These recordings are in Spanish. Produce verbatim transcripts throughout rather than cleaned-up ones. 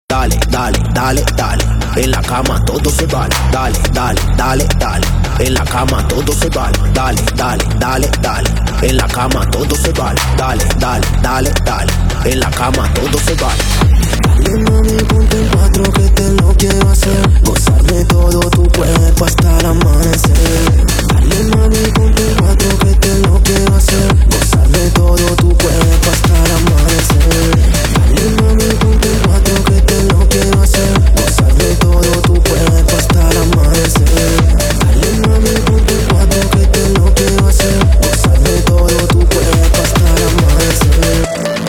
Dale, dale, dale, dale. En la cama todo se vale. Dale, dale, dale, dale. En la cama todo se vale. Dale, dale, dale, dale. En la cama todo se vale. Dale, dale, dale, dale. En la cama todo se vale. Dale mami, ponte en cuatro que te lo quiero hacer. Gozarme todo tu cuerpo hasta el amanecer. Dale mami, ponte en cuatro que te lo quiero hacer. Gozarme todo tu cuerpo hasta el amanecer. Dale mami, ponte en cuatro que te lo quiero hacer. Gozarme todo tu cuerpo hasta el amanecer. Dale mami, ponte en cuatro que te lo quiero hacer. Gozarme todo tu cuerpo hasta el amanecer.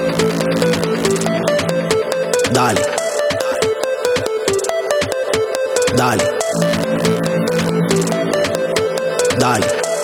Dale, dale, dale.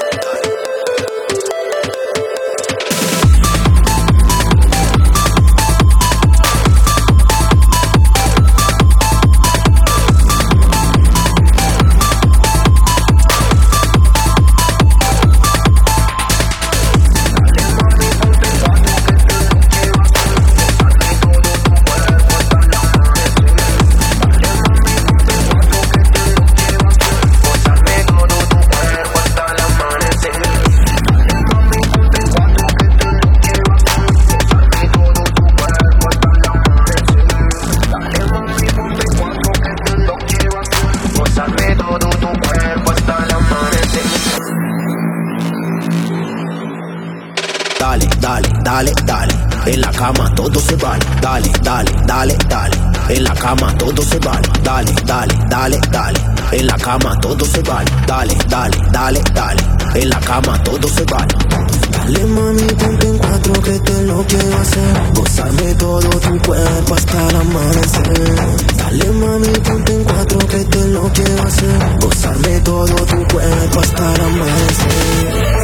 Dale, dale, dale, dale. En la cama todo se vale. Dale, dale, dale, dale. En la cama todo se vale. Dale, dale, dale, dale. En la cama todo se vale. Dale, dale, dale, dale. En la cama todo se vale. Dale mami, ponte en cuatro que te lo quiero hacer. Gozarme todo tu cuerpo hasta el amanecer. Dale mami, ponte en cuatro que te lo quiero hacer. Gozarme todo tu cuerpo hasta el amanecer.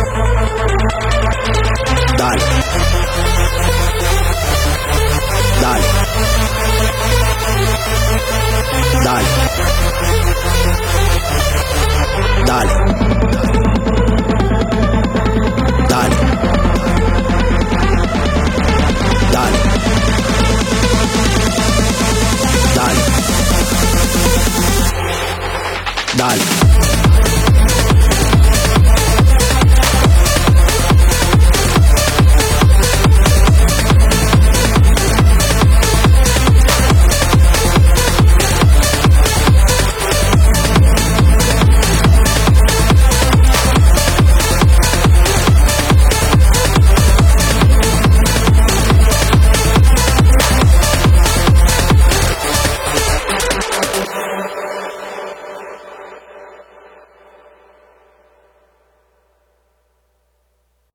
Dale, dale, dale, dale, dale, dale, dale, dale.